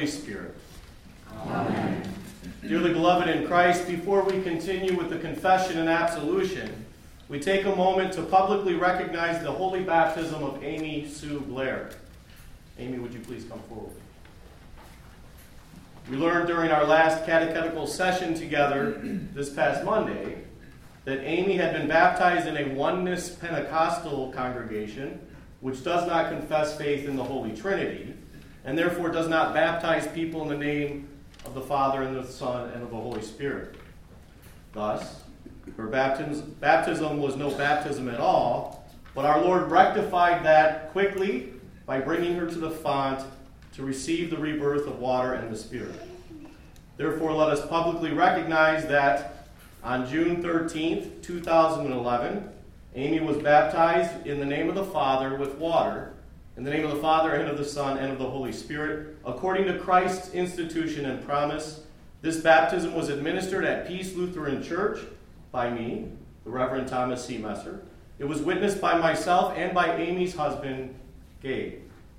Holy Spirit. Amen. Dearly beloved in Christ, before we continue with the confession and absolution, we take a moment to publicly recognize the holy baptism of Amy Sue Blair. Amy, would you please come forward? We learned during our last catechetical session together this past Monday that Amy had been baptized in a oneness Pentecostal congregation which does not confess faith in the Holy Trinity and therefore does not baptize people in the name of the Father and the Son and of the Holy Spirit. Thus, her baptism was no baptism at all, but our Lord rectified that quickly by bringing her to the font to receive the rebirth of water and the Spirit. Therefore, let us publicly recognize that on June 13th, 2011, Amy was baptized in the name of the Father with water, in the name of the Father and of the Son and of the Holy Spirit, according to Christ's institution and promise. This baptism was administered at Peace Lutheran Church by me, the Reverend Thomas C. Messer. It was witnessed by myself and by Amy's husband, Gabe.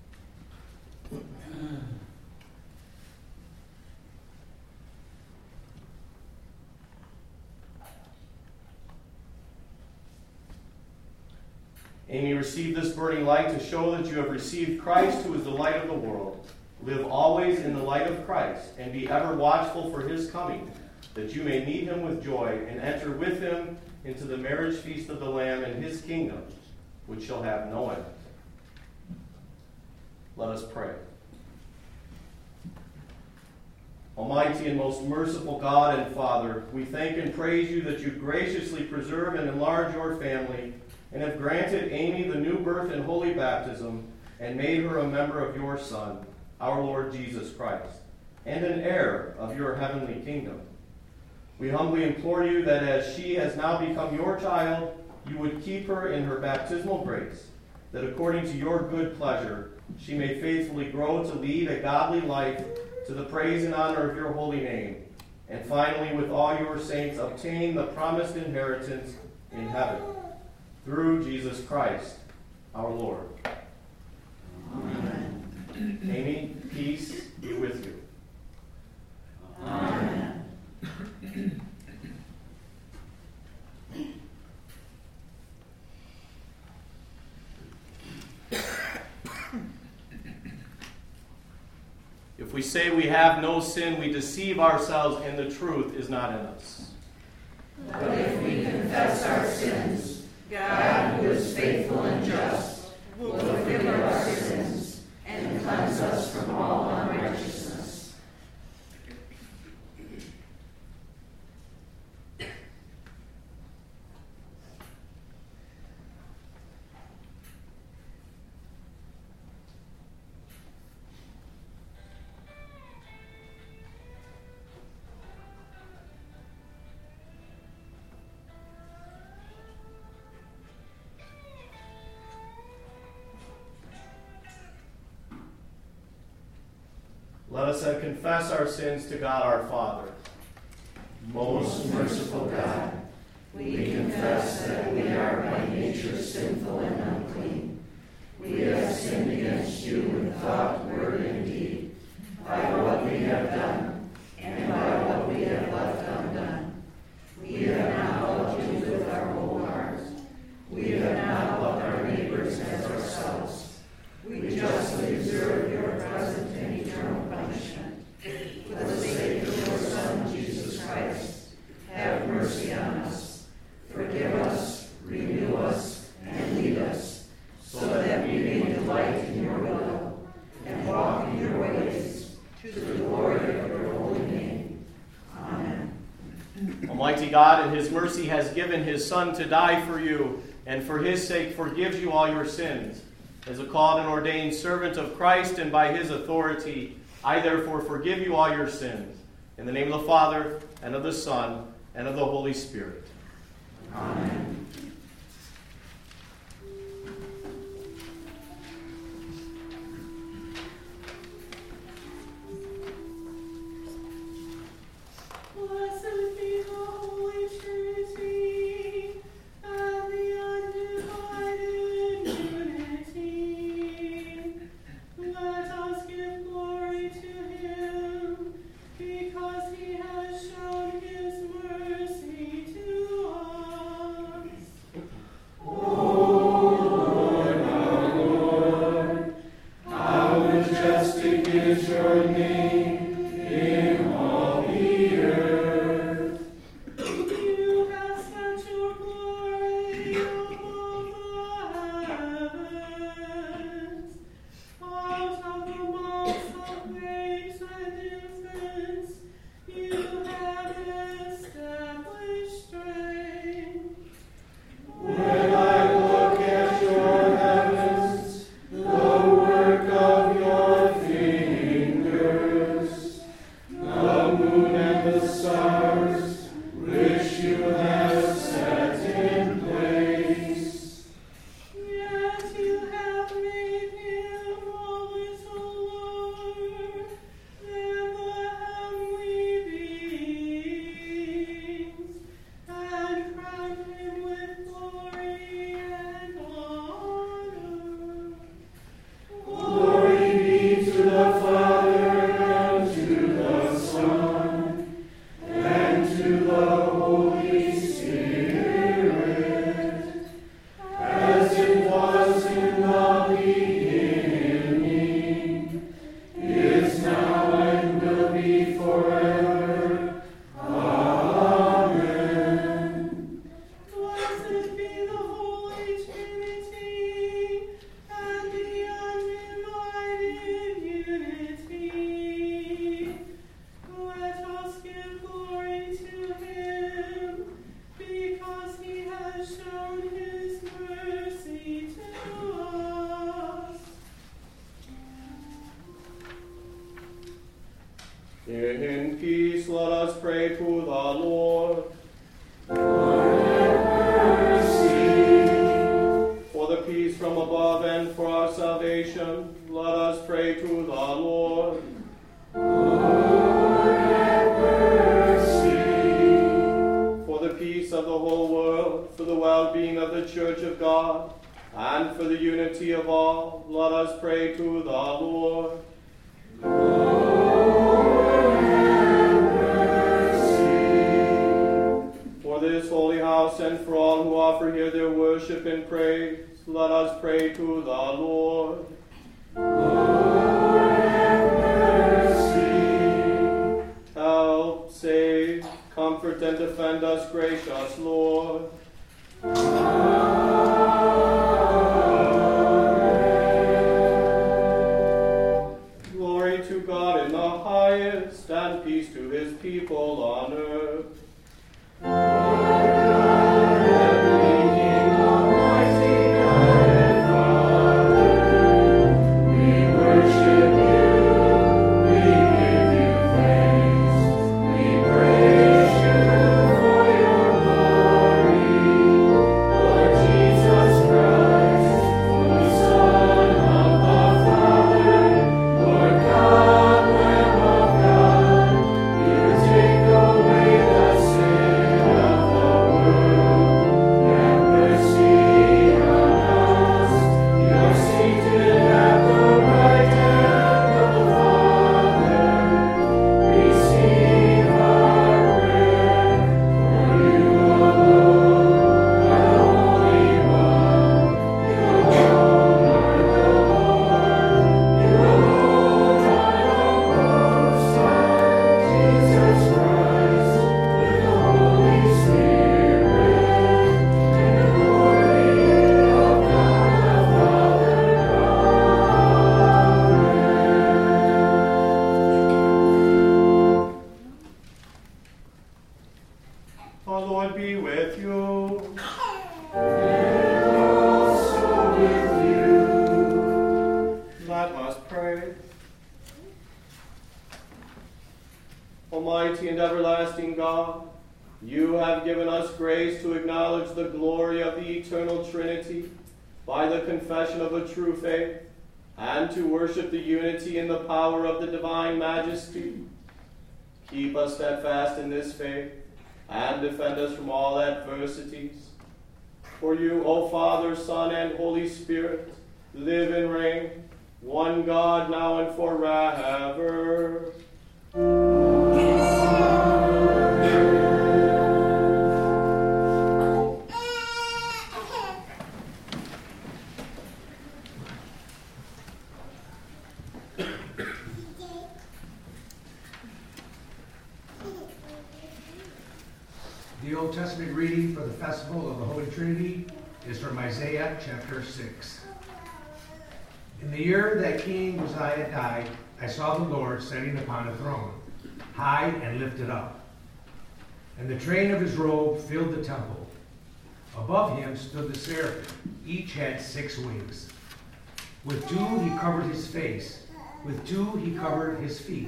Amy, receive this burning light to show that you have received Christ, who is the light of the world. Live always in the light of Christ, and be ever watchful for his coming, that you may meet him with joy and enter with him into the marriage feast of the Lamb and his kingdom, which shall have no end. Let us pray. Almighty and most merciful God and Father, we thank and praise you that you graciously preserve and enlarge your family and have granted Amy the new birth and holy baptism and made her a member of your Son, our Lord Jesus Christ, and an heir of your heavenly kingdom. We humbly implore you that as she has now become your child, you would keep her in her baptismal grace, that according to your good pleasure, she may faithfully grow to lead a godly life to the praise and honor of your holy name, and finally, with all your saints, obtain the promised inheritance in heaven. Through Jesus Christ, our Lord. Amen. Amy, peace be with you. Amen. If we say we have no sin, we deceive ourselves, and the truth is not in us. But if we confess our sins, God, who is faithful and just, will forgive our sins and cleanse us from all unrighteousness. Let us then confess our sins to God our Father. Most merciful God, we confess that we are by nature sinful and unclean. We have sinned against you in thought, word, and deed, by what we have done and by what we have left undone. We have not loved you with our whole hearts. We have not loved our neighbors as ourselves. We justly deserve your present and eternal punishment. For the sake of your Son, Jesus Christ, have mercy on us. Forgive us, renew us, and lead us, so that we may delight in your will and walk in your ways, to the glory of your holy name. Amen. Almighty God, in his mercy, has given his Son to die for you, and for his sake forgives you all your sins. As a called and ordained servant of Christ and by his authority, I therefore forgive you all your sins. In the name of the Father, and of the Son, and of the Holy Spirit. Amen. Blessed be the Holy Trinity, and the undivided unity. Let us give glory to him peace, let us pray to the Lord. Lord, have mercy. For the peace from above and for our salvation, let us pray to the Lord. Lord, have mercy. For the peace of the whole world, for the well-being of the Church of God, and for the unity of all, let us pray to the Lord. Lord, have mercy. For this holy house and for all who offer here their worship and praise, let us pray to the Lord. Lord, have mercy. Help, save, comfort, and defend us, gracious Lord. Glory to God in the highest, and peace to his people on earth. The Lord be with you. And also with you. Let us pray. Almighty and everlasting God, you have given us grace to acknowledge the glory of the eternal Trinity by the confession of a true faith, and to worship the unity and the power of the divine majesty. Keep us steadfast in this faith, and defend us from all adversities. For you, O Father, Son, and Holy Spirit, live and reign, one God, now and forever. The Old Testament reading for the Festival of the Holy Trinity is from Isaiah chapter 6. In the year that King Uzziah died, I saw the Lord sitting upon a throne, high and lifted up, and the train of his robe filled the temple. Above him stood the seraphim. Each had 6 wings. With 2 he covered his face, with 2 he covered his feet,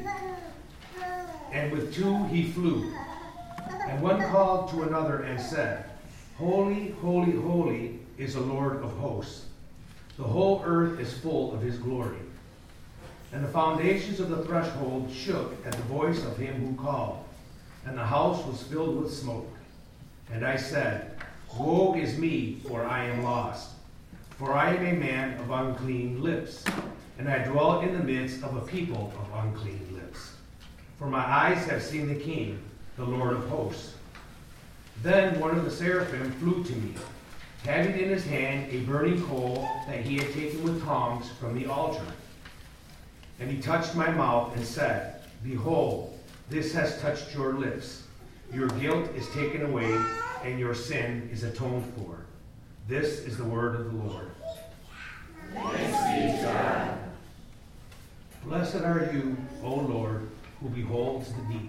and with 2 he flew. And one called to another and said, Holy, holy, holy is the Lord of hosts. The whole earth is full of his glory. And the foundations of the threshold shook at the voice of him who called, and the house was filled with smoke. And I said, Woe is me, for I am lost. For I am a man of unclean lips, and I dwell in the midst of a people of unclean lips. For my eyes have seen the King, the Lord of hosts. Then one of the seraphim flew to me, having in his hand a burning coal that he had taken with tongs from the altar. And he touched my mouth and said, Behold, this has touched your lips. Your guilt is taken away, and your sin is atoned for. This is the word of the Lord. Thanks be to God. Blessed are you, O Lord, who beholds the deep,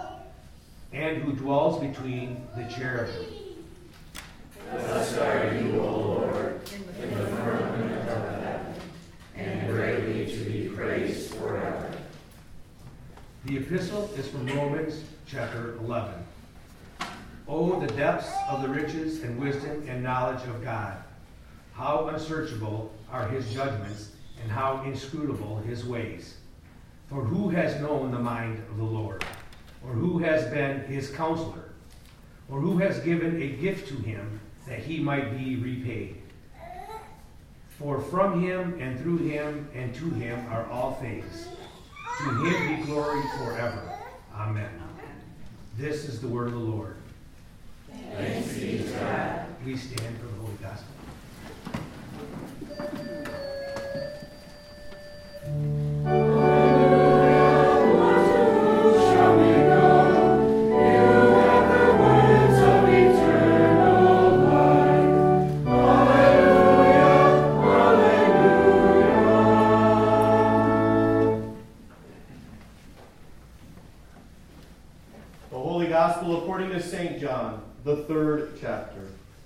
and who dwells between the cherubim. Blessed are you, O Lord, in the firmament of heaven, and greatly to be praised forever. The epistle is from Romans chapter 11. Oh, the depths of the riches and wisdom and knowledge of God! How unsearchable are his judgments, and how inscrutable his ways. For who has known the mind of the Lord? Or who has been his counselor? Or who has given a gift to him that he might be repaid? For from him and through him and to him are all things. To him be glory forever. Amen. This is the word of the Lord. Thanks be to God. Please stand for the Holy Gospel. Gospel according to St. John, the 3rd chapter.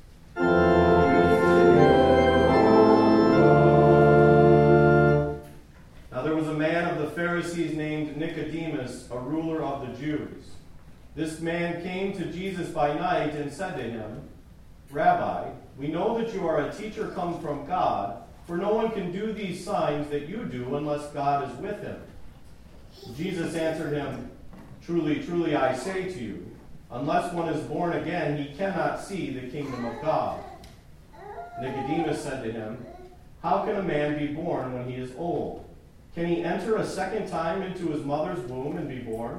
Now there was a man of the Pharisees named Nicodemus, a ruler of the Jews. This man came to Jesus by night and said to him, Rabbi, we know that you are a teacher come from God, for no one can do these signs that you do unless God is with him. Jesus answered him, Truly, truly, I say to you, unless one is born again, he cannot see the kingdom of God. Nicodemus said to him, How can a man be born when he is old? Can he enter a second time into his mother's womb and be born?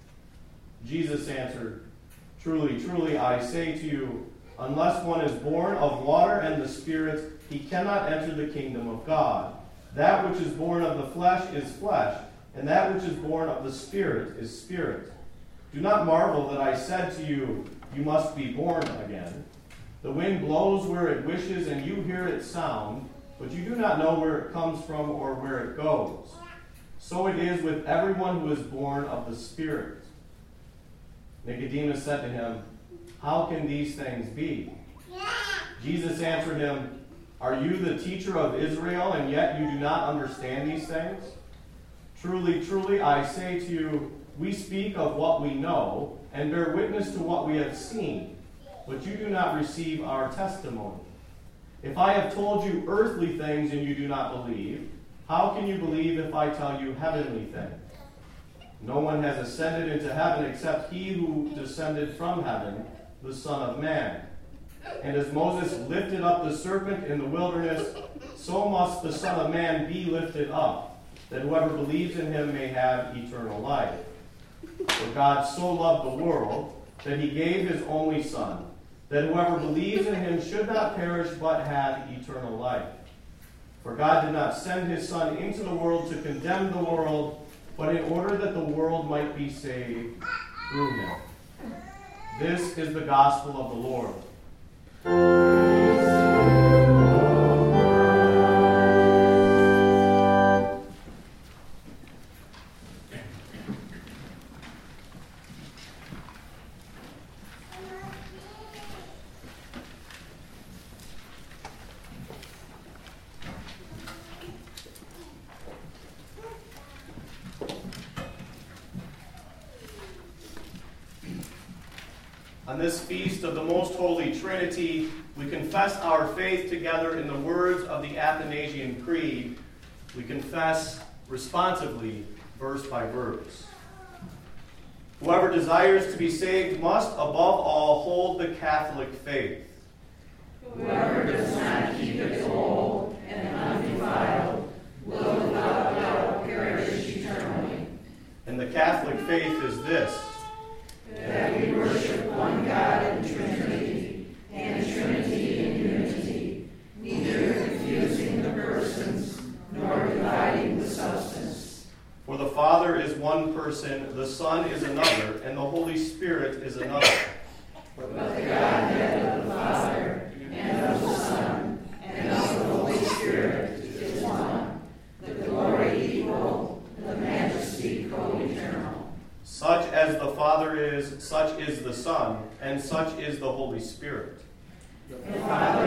Jesus answered, Truly, truly, I say to you, unless one is born of water and the Spirit, he cannot enter the kingdom of God. That which is born of the flesh is flesh, and that which is born of the Spirit is spirit. Do not marvel that I said to you, you must be born again. The wind blows where it wishes, and you hear its sound, but you do not know where it comes from or where it goes. So it is with everyone who is born of the Spirit. Nicodemus said to him, How can these things be? Jesus answered him, Are you the teacher of Israel, and yet you do not understand these things? Truly, truly, I say to you, we speak of what we know, and bear witness to what we have seen, but you do not receive our testimony. If I have told you earthly things and you do not believe, how can you believe if I tell you heavenly things? No one has ascended into heaven except he who descended from heaven, the Son of Man. And as Moses lifted up the serpent in the wilderness, so must the Son of Man be lifted up, that whoever believes in him may have eternal life. For God so loved the world that he gave his only Son, that whoever believes in him should not perish but have eternal life. For God did not send his Son into the world to condemn the world, but in order that the world might be saved through him. This is the gospel of the Lord. On this feast of the Most Holy Trinity, we confess our faith together in the words of the Athanasian Creed. We confess responsively, verse by verse. Whoever desires to be saved must, above all, hold the Catholic faith. Whoever does not keep it whole and undefiled will without doubt perish eternally. And the Catholic faith is this: that we worship one God in Trinity, and Trinity in unity, neither confusing the persons, nor dividing the substance. For the Father is one person, the Son is another, and the Holy Spirit is another. But the Godhead of the Father, and of the Son, and of the Holy Spirit is one, the glory equal, the majesty co-eternal. Such as the Father is, such is the Son, and such is the Holy Spirit. The Father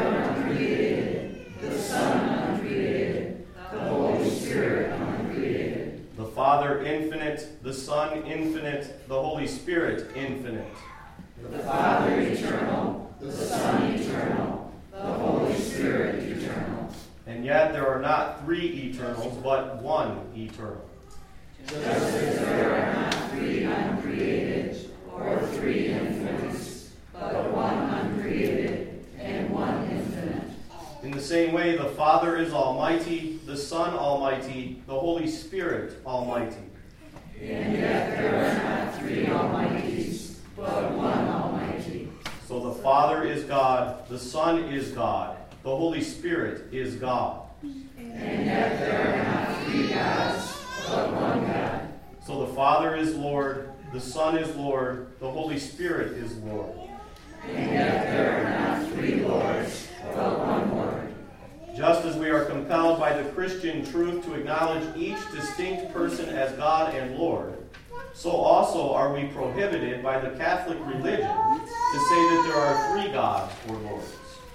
uncreated, the Son uncreated, the Holy Spirit uncreated. The Father infinite, the Son infinite, the Holy Spirit infinite. The Father eternal, the Son eternal, the Holy Spirit eternal. And yet there are not three eternals, but one eternal. Just as there are not three uncreated or three infinites, but one uncreated and one infinite. In the same way, the Father is almighty, the Son almighty, the Holy Spirit almighty. And yet there are not three almighties, but one almighty. So the Father is God, the Son is God, the Holy Spirit is God. And yet there are not three gods, but one God. So the Father is Lord, the Son is Lord, the Holy Spirit is Lord. And yet there are not three Lords, but one Lord. Just as we are compelled by the Christian truth to acknowledge each distinct person as God and Lord, so also are we prohibited by the Catholic religion to say that there are three gods or lords.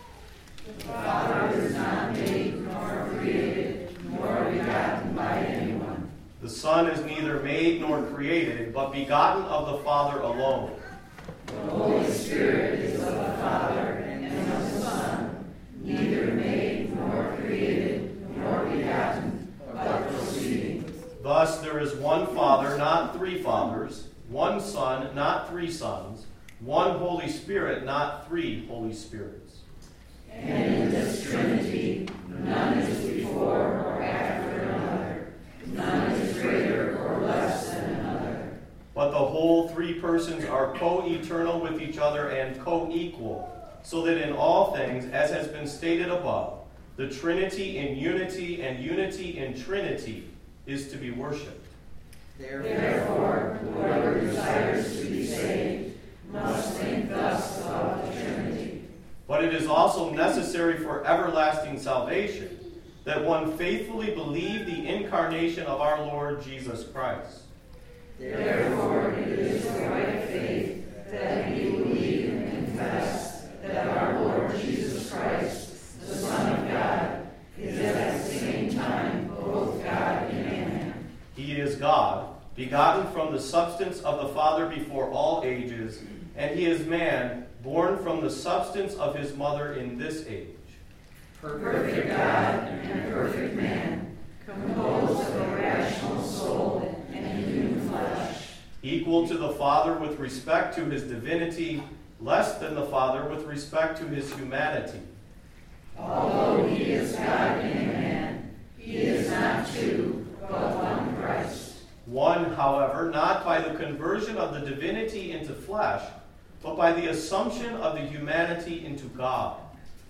The Father is not made nor created nor begotten by anyone. The Son is neither made nor created, but begotten of the Father alone. The Holy Spirit is of the Father and of the Son, neither made nor created nor begotten, but proceeding. Thus there is one Father, not three fathers, one Son, not three sons, one Holy Spirit, not three Holy Spirits. And in this Trinity, none is before or after another, none is greater or less than another. But the whole three persons are co-eternal with each other and co-equal, so that in all things, as has been stated above, the Trinity in unity and unity in Trinity is to be worshipped. Therefore, whoever desires to be saved must think thus about the Trinity. But it is also necessary for everlasting salvation that one faithfully believe the incarnation of our Lord Jesus Christ. Therefore, it is the right faith that we believe and confess that our Lord Jesus Christ, the Son of God, is at the same time both God and man. He is God, begotten from the substance of the Father before all ages, and he is man, born from the substance of his mother in this age. Perfect God and perfect man, composed of a rational soul and human flesh. Equal to the Father with respect to his divinity, less than the Father with respect to his humanity. Although he is God and man, he is not two, but one Christ. One, however, not by the conversion of the divinity into flesh, but by the assumption of the humanity into God.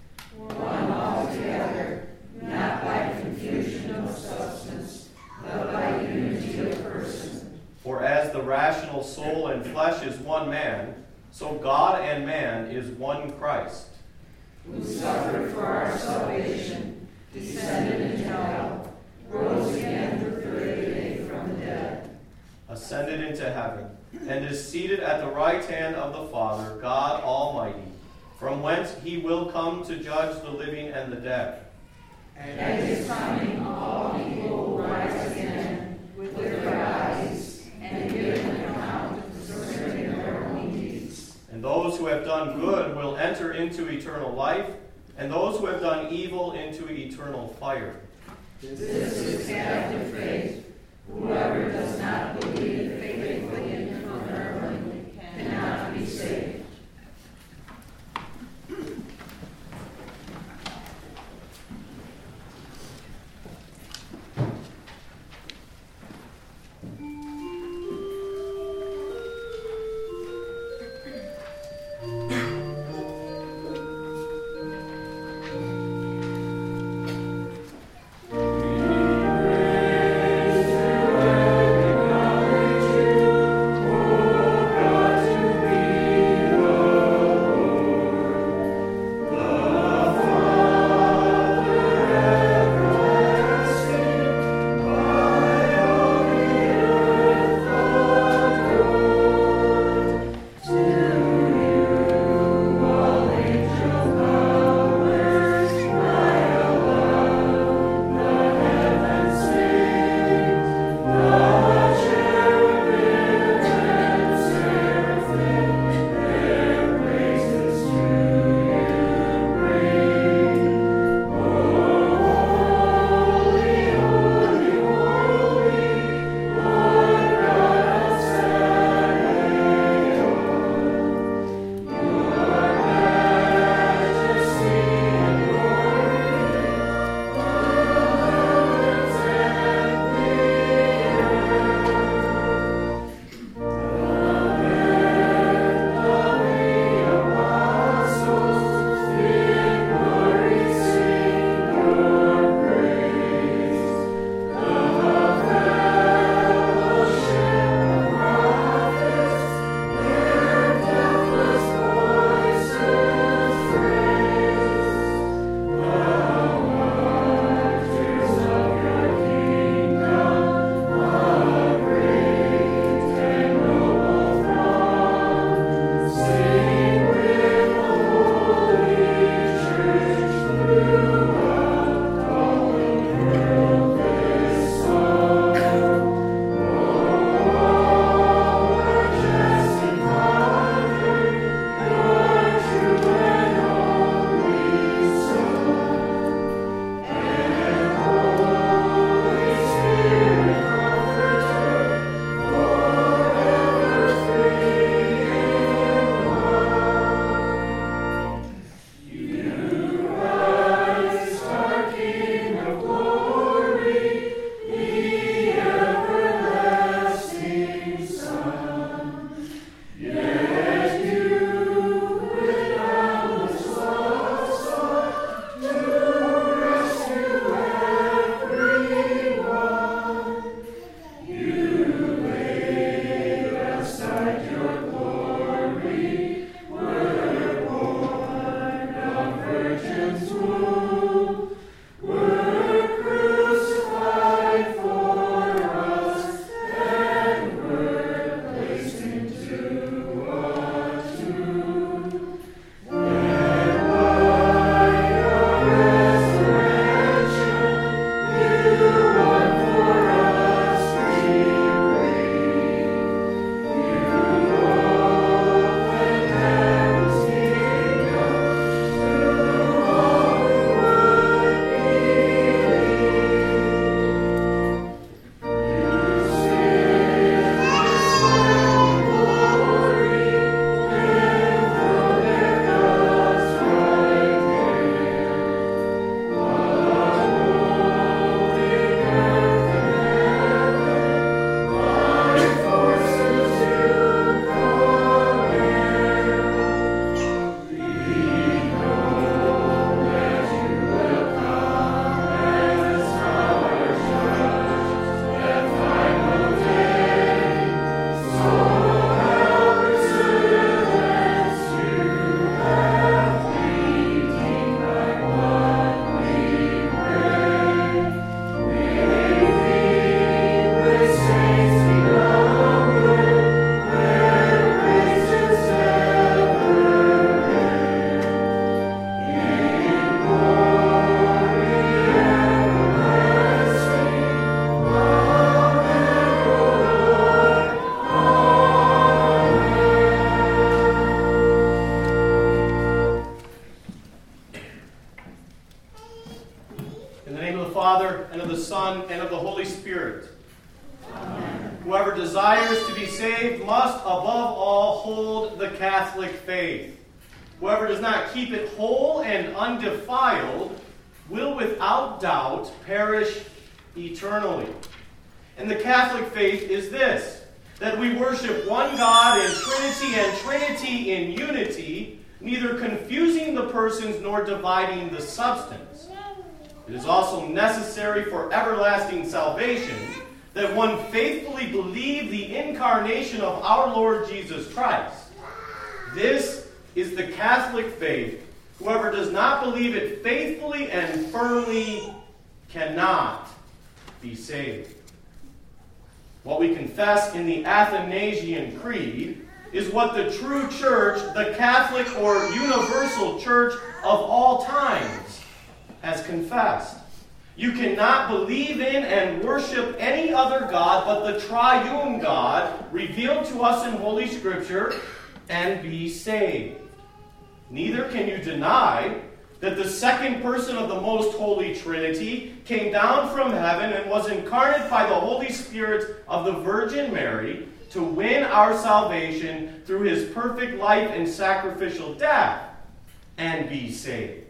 One altogether, not by confusion of substance, but by unity of person. For as the rational soul and flesh is one man, so God and man is one Christ. Who suffered for our salvation, descended into hell, rose again the third day from the dead, Ascended into heaven, and is seated at the right hand of the Father, God Almighty, from whence he will come to judge the living and the dead. and at his coming all people will rise again with their bodies and give an account concerning their own deeds. And those who have done good will enter into eternal life, and those who have done evil into eternal fire. This is Catholic faith. Whoever does not believe faithfully and firmly cannot be saved. Praise to Son, and of the Holy Spirit. Amen. Whoever desires to be saved must, above all, hold the Catholic faith. Whoever does not keep it whole and undefiled will without doubt perish eternally. And the Catholic faith is this, that we worship one God in Trinity and Trinity in unity, neither confusing the persons nor dividing the substance. It is also necessary for everlasting salvation that one faithfully believe the incarnation of our Lord Jesus Christ. This is the Catholic faith. Whoever does not believe it faithfully and firmly cannot be saved. What we confess in the Athanasian Creed is what the true church, the Catholic or universal church of all times, has confessed. You cannot believe in and worship any other God but the triune God revealed to us in Holy Scripture and be saved. Neither can you deny that the second person of the Most Holy Trinity came down from heaven and was incarnate by the Holy Spirit of the Virgin Mary to win our salvation through his perfect life and sacrificial death and be saved.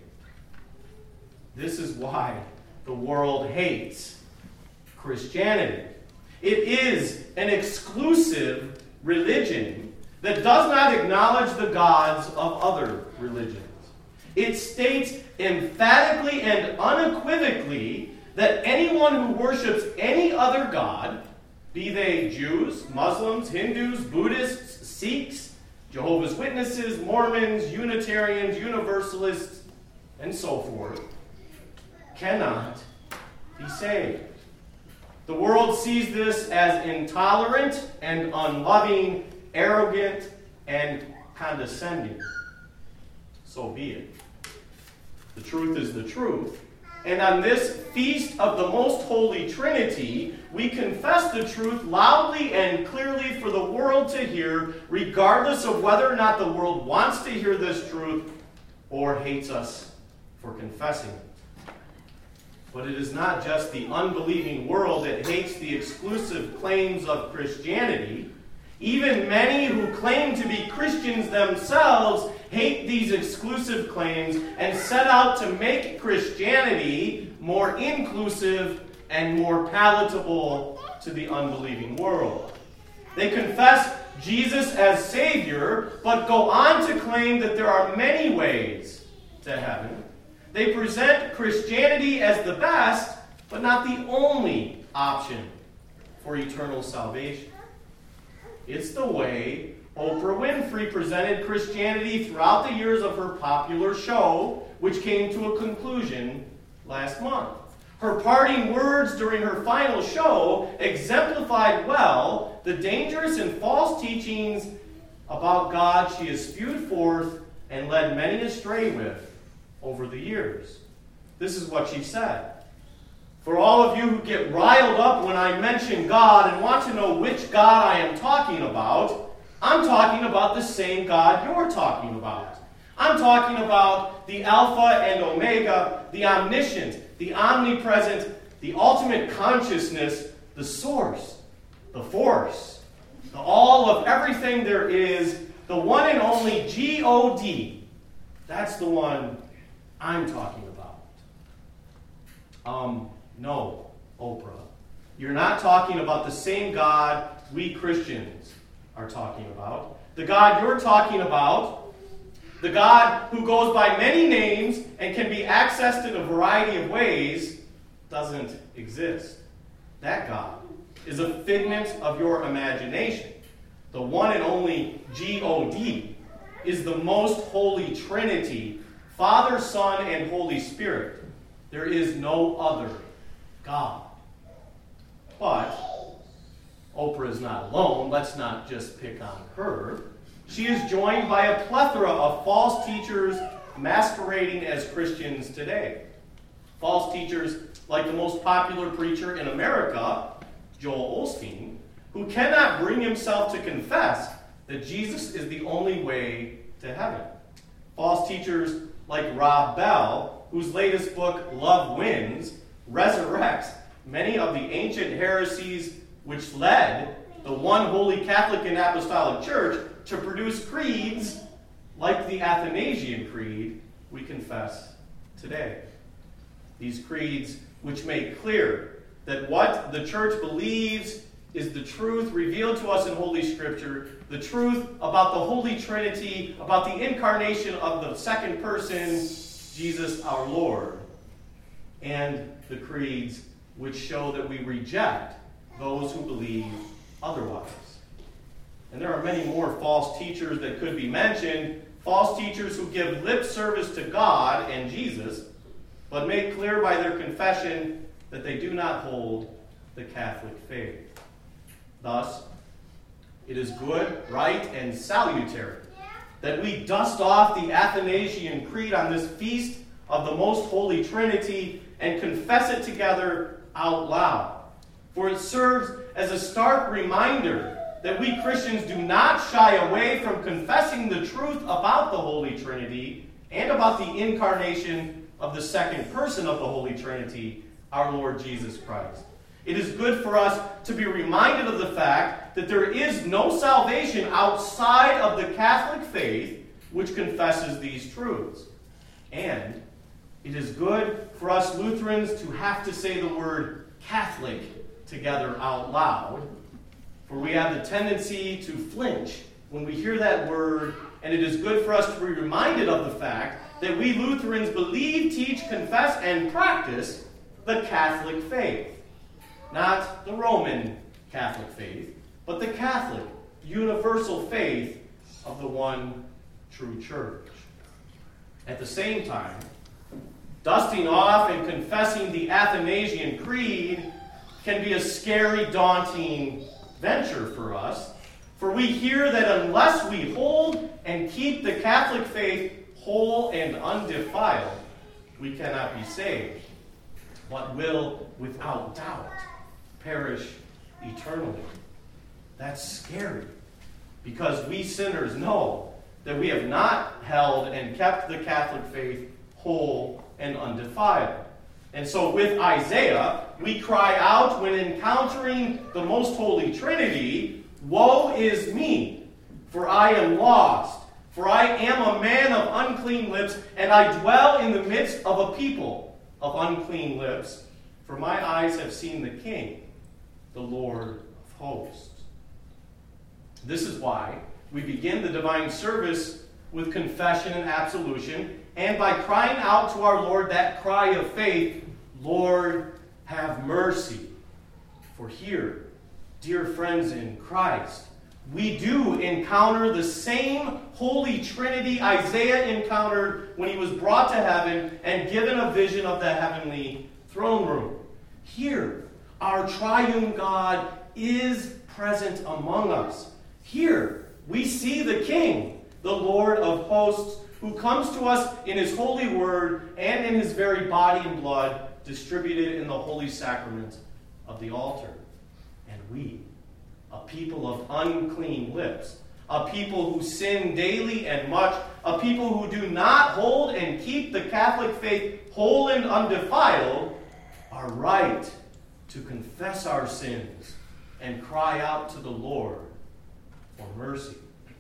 This is why the world hates Christianity. It is an exclusive religion that does not acknowledge the gods of other religions. It states emphatically and unequivocally that anyone who worships any other god, be they Jews, Muslims, Hindus, Buddhists, Sikhs, Jehovah's Witnesses, Mormons, Unitarians, Universalists, and so forth, cannot be saved. The world sees this as intolerant and unloving, arrogant and condescending. So be it. The truth is the truth. And on this feast of the Most Holy Trinity, we confess the truth loudly and clearly for the world to hear, regardless of whether or not the world wants to hear this truth or hates us for confessing it. But it is not just the unbelieving world that hates the exclusive claims of Christianity. Even many who claim to be Christians themselves hate these exclusive claims and set out to make Christianity more inclusive and more palatable to the unbelieving world. They confess Jesus as Savior, but go on to claim that there are many ways to heaven. They present Christianity as the best, but not the only option for eternal salvation. It's the way Oprah Winfrey presented Christianity throughout the years of her popular show, which came to a conclusion last month. Her parting words during her final show exemplified well the dangerous and false teachings about God she has spewed forth and led many astray with over the years. This is what she said. For all of you who get riled up when I mention God and want to know which God I am talking about, I'm talking about the same God you're talking about. I'm talking about the Alpha and Omega, the omniscient, the omnipresent, the ultimate consciousness, the source, the force, the all of everything there is, the one and only G-O-D. That's the one I'm talking about. No, Oprah. You're not talking about the same God we Christians are talking about. The God you're talking about, the God who goes by many names and can be accessed in a variety of ways, doesn't exist. That God is a figment of your imagination. The one and only G-O-D is the most holy Trinity, Father, Son, and Holy Spirit. There is no other God. But Oprah is not alone. Let's not just pick on her. She is joined by a plethora of false teachers masquerading as Christians today. False teachers like the most popular preacher in America, Joel Osteen, who cannot bring himself to confess that Jesus is the only way to heaven. False teachers like Rob Bell, whose latest book, Love Wins, resurrects many of the ancient heresies which led the one holy Catholic and Apostolic Church to produce creeds like the Athanasian Creed we confess today. These creeds which make clear that what the Church believes is the truth revealed to us in Holy Scripture, the truth about the Holy Trinity, about the incarnation of the second person, Jesus our Lord, and the creeds which show that we reject those who believe otherwise. And there are many more false teachers that could be mentioned, false teachers who give lip service to God and Jesus, but make clear by their confession that they do not hold the Catholic faith. Thus, it is good, right, and salutary that we dust off the Athanasian Creed on this feast of the Most Holy Trinity and confess it together out loud. For it serves as a stark reminder that we Christians do not shy away from confessing the truth about the Holy Trinity and about the incarnation of the second person of the Holy Trinity, our Lord Jesus Christ. It is good for us to be reminded of the fact that there is no salvation outside of the Catholic faith which confesses these truths. And it is good for us Lutherans to have to say the word Catholic together out loud, for we have the tendency to flinch when we hear that word, and it is good for us to be reminded of the fact that we Lutherans believe, teach, confess, and practice the Catholic faith. Not the Roman Catholic faith, but the Catholic, universal faith of the one true church. At the same time, dusting off and confessing the Athanasian Creed can be a scary, daunting venture for us, for we hear that unless we hold and keep the Catholic faith whole and undefiled, we cannot be saved, but will, without doubt, perish eternally. That's scary, because we sinners know that we have not held and kept the Catholic faith whole and undefiled. And so with Isaiah, we cry out when encountering the Most Holy Trinity, "Woe is me, for I am lost, for I am a man of unclean lips, and I dwell in the midst of a people of unclean lips, for my eyes have seen the King, the Lord of hosts." This is why we begin the divine service with confession and absolution, and by crying out to our Lord that cry of faith, "Lord, have mercy." For here, dear friends in Christ, we do encounter the same Holy Trinity Isaiah encountered when he was brought to heaven and given a vision of the heavenly throne room. Here, our triune God is present among us. Here, we see the King, the Lord of hosts, who comes to us in his holy word and in his very body and blood distributed in the holy sacrament of the altar. And we, a people of unclean lips, a people who sin daily and much, a people who do not hold and keep the Catholic faith whole and undefiled, are right to confess our sins and cry out to the Lord for mercy.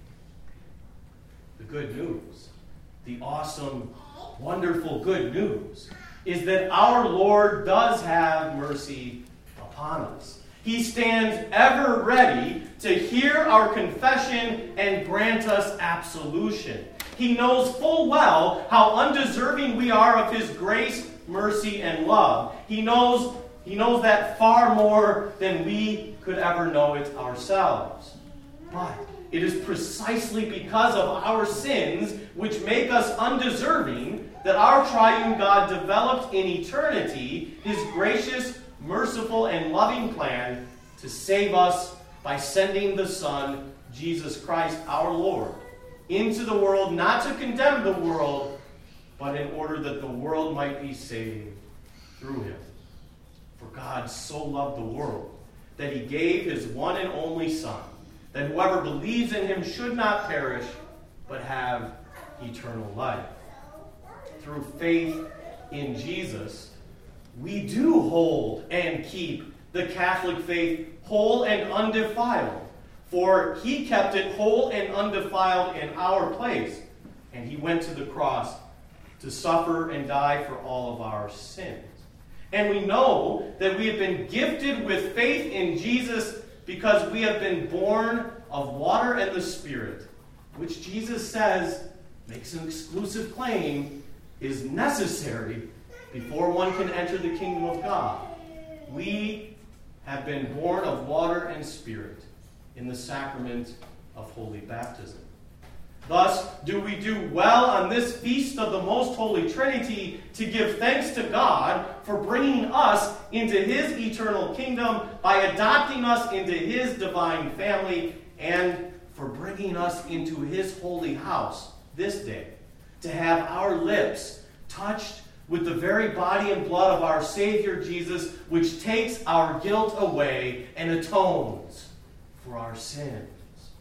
The good news, the awesome, wonderful good news, is that our Lord does have mercy upon us. He stands ever ready to hear our confession and grant us absolution. He knows full well how undeserving we are of his grace, mercy, and love. He knows that far more than we could ever know it ourselves. But it is precisely because of our sins, which make us undeserving, that our triune God developed in eternity his gracious, merciful, and loving plan to save us by sending the Son, Jesus Christ our Lord, into the world, not to condemn the world, but in order that the world might be saved through him. For God so loved the world that he gave his one and only Son, that whoever believes in him should not perish, but have eternal life. Through faith in Jesus, we do hold and keep the Catholic faith whole and undefiled. For he kept it whole and undefiled in our place. And he went to the cross to suffer and die for all of our sins. And we know that we have been gifted with faith in Jesus because we have been born of water and the Spirit, which Jesus says, makes an exclusive claim, is necessary before one can enter the kingdom of God. We have been born of water and Spirit in the sacrament of holy baptism. Thus, do we do well on this feast of the Most Holy Trinity to give thanks to God for bringing us into his eternal kingdom by adopting us into his divine family and for bringing us into his holy house this day, to have our lips touched with the very body and blood of our Savior Jesus, which takes our guilt away and atones for our sins.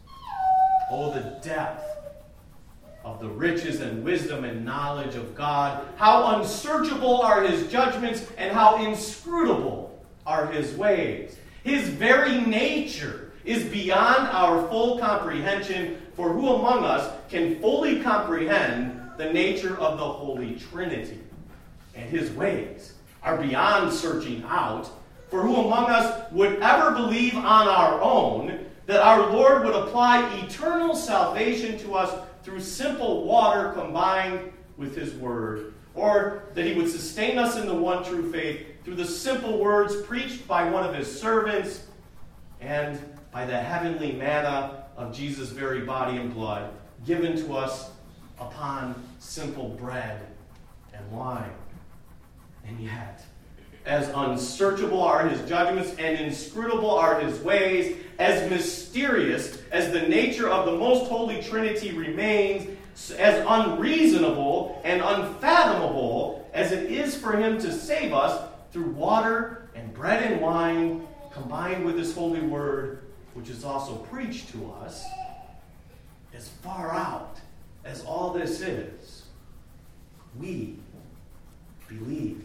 Oh, the depth of the riches and wisdom and knowledge of God. How unsearchable are his judgments and how inscrutable are his ways. His very nature is beyond our full comprehension, for who among us can fully comprehend the nature of the Holy Trinity? And his ways are beyond searching out, for who among us would ever believe on our own that our Lord would apply eternal salvation to us through simple water combined with his word, or that he would sustain us in the one true faith through the simple words preached by one of his servants and by the heavenly manna of Jesus' very body and blood given to us upon simple bread and wine. And yet, as unsearchable are his judgments and inscrutable are his ways, as mysterious as the nature of the most holy Trinity remains, as unreasonable and unfathomable as it is for him to save us through water and bread and wine combined with his holy word, which is also preached to us, as far out as all this is, we believe.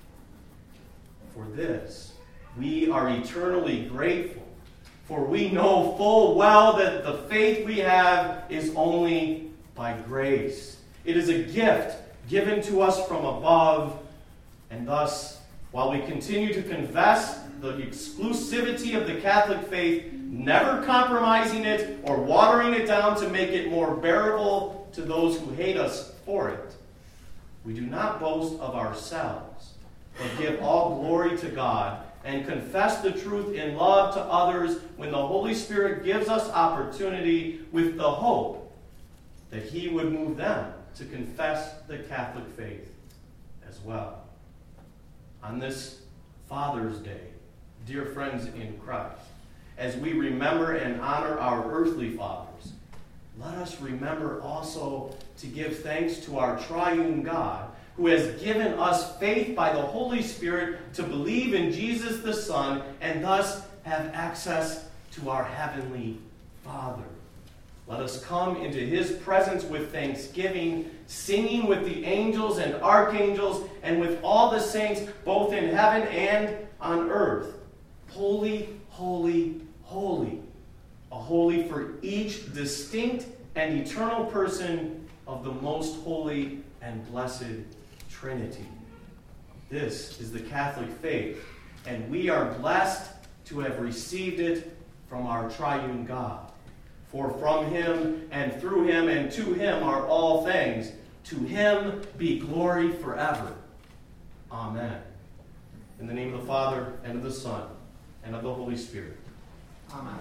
For this, we are eternally grateful, for we know full well that the faith we have is only by grace. It is a gift given to us from above, and thus, while we continue to confess the exclusivity of the Catholic faith, never compromising it or watering it down to make it more bearable to those who hate us for it, we do not boast of ourselves, but give all glory to God and confess the truth in love to others when the Holy Spirit gives us opportunity with the hope that he would move them to confess the Catholic faith as well. On this Father's Day, dear friends in Christ, as we remember and honor our earthly fathers, let us remember also to give thanks to our triune God, who has given us faith by the Holy Spirit to believe in Jesus the Son and thus have access to our Heavenly Father. Let us come into his presence with thanksgiving, singing with the angels and archangels and with all the saints, both in heaven and on earth. Holy, holy, holy. A holy for each distinct and eternal person of the most holy and blessed Trinity. This is the Catholic faith, and we are blessed to have received it from our triune God. For from him and through him and to him are all things. To him be glory forever. Amen. In the name of the Father, and of the Son, and of the Holy Spirit. Amen.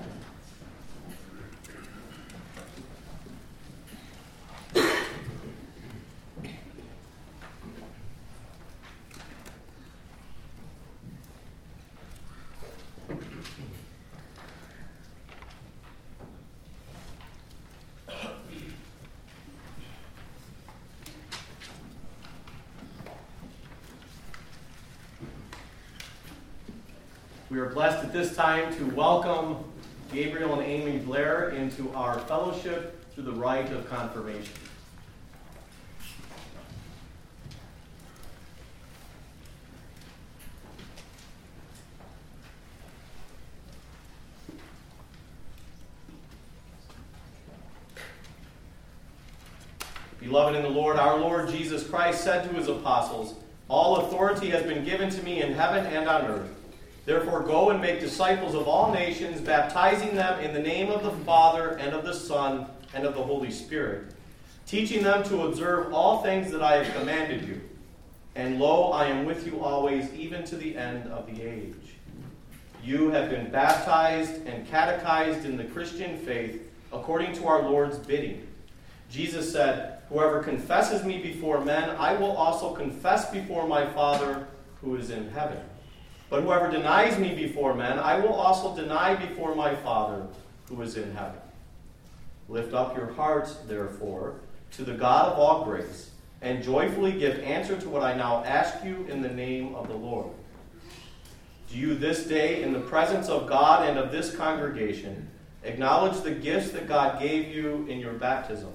We are blessed at this time to welcome Gabriel and Amy Blair into our fellowship through the rite of confirmation. Beloved in the Lord, our Lord Jesus Christ said to his apostles, "All authority has been given to me in heaven and on earth. Therefore go and make disciples of all nations, baptizing them in the name of the Father and of the Son and of the Holy Spirit, teaching them to observe all things that I have commanded you. And lo, I am with you always, even to the end of the age." You have been baptized and catechized in the Christian faith according to our Lord's bidding. Jesus said, "Whoever confesses me before men, I will also confess before my Father who is in heaven. But whoever denies me before men, I will also deny before my Father who is in heaven." Lift up your hearts, therefore, to the God of all grace, and joyfully give answer to what I now ask you in the name of the Lord. Do you this day, in the presence of God and of this congregation, acknowledge the gifts that God gave you in your baptism?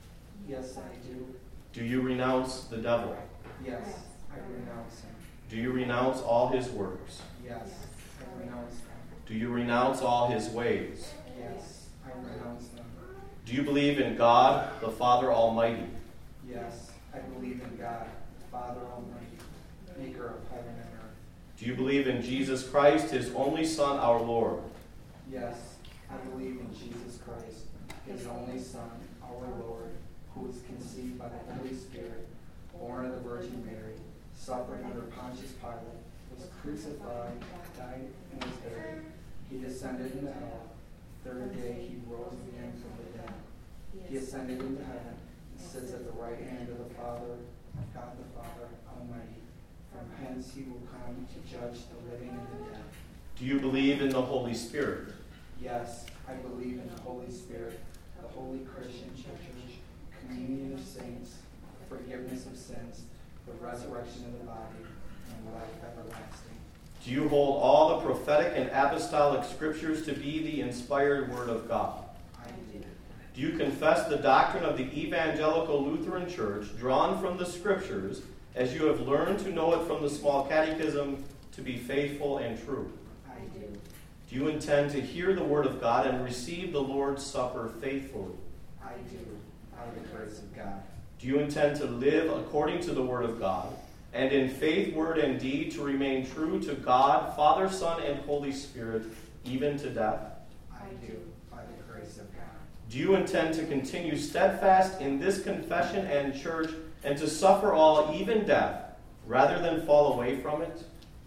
Yes, I do. Do you renounce the devil? Yes, I renounce him. Do you renounce all his works? Yes, I renounce them. Do you renounce all his ways? Yes, I renounce them. Do you believe in God, the Father Almighty? Yes, I believe in God, the Father Almighty, maker of heaven and earth. Do you believe in Jesus Christ, his only Son, our Lord? Yes, I believe in Jesus Christ, his only Son, our Lord, who was conceived by the Holy Spirit, born of the Virgin Mary, suffered under Pontius Pilate, was crucified, died, and was buried. He descended into hell. Third day he rose again from the dead. He ascended into heaven and sits at the right hand of the Father, God the Father Almighty. From hence he will come to judge the living and the dead. Do you believe in the Holy Spirit? Yes, I believe in the Holy Spirit, the Holy Christian Church, communion of saints, forgiveness of sins, the resurrection of the body, and life everlasting. Do you hold all the prophetic and apostolic scriptures to be the inspired Word of God? I do. Do you confess the doctrine of the Evangelical Lutheran Church, drawn from the Scriptures, as you have learned to know it from the small catechism, to be faithful and true? I do. Do you intend to hear the Word of God and receive the Lord's Supper faithfully? I do, by the grace of God. Do you intend to live according to the Word of God, and in faith, word, and deed to remain true to God, Father, Son, and Holy Spirit, even to death? I do, by the grace of God. Do you intend to continue steadfast in this confession and church, and to suffer all, even death, rather than fall away from it?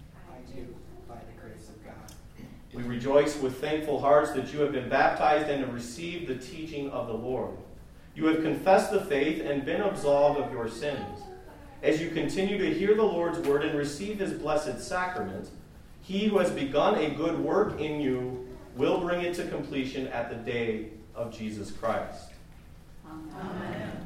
I do, by the grace of God. We rejoice with thankful hearts that you have been baptized and have received the teaching of the Lord. You have confessed the faith and been absolved of your sins. As you continue to hear the Lord's word and receive his blessed sacrament, he who has begun a good work in you will bring it to completion at the day of Jesus Christ. Amen.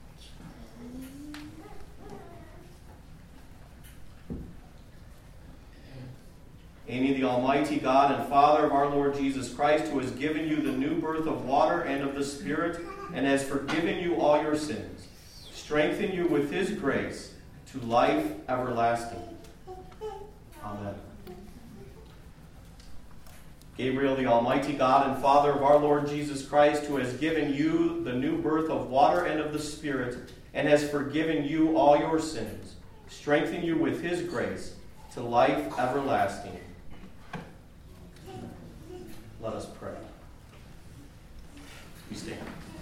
Amy, the Almighty God and Father of our Lord Jesus Christ, who has given you the new birth of water and of the Spirit, and has forgiven you all your sins, strengthen you with his grace to life everlasting. Amen. Gabriel, the Almighty God and Father of our Lord Jesus Christ, who has given you the new birth of water and of the Spirit, and has forgiven you all your sins, strengthen you with his grace to life everlasting. Let us pray. We stand.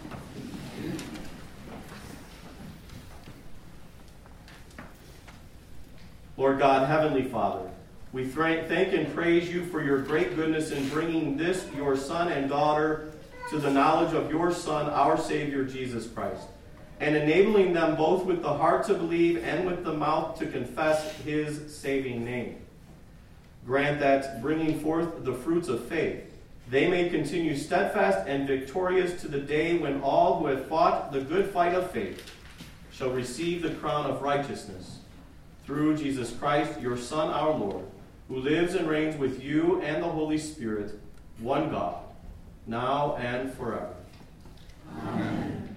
Lord God, Heavenly Father, we thank and praise you for your great goodness in bringing this, your son and daughter, to the knowledge of your Son, our Savior, Jesus Christ, and enabling them both with the heart to believe and with the mouth to confess his saving name. Grant that, bringing forth the fruits of faith, they may continue steadfast and victorious to the day when all who have fought the good fight of faith shall receive the crown of righteousness. Through Jesus Christ, your Son, our Lord, who lives and reigns with you and the Holy Spirit, one God, now and forever. Amen.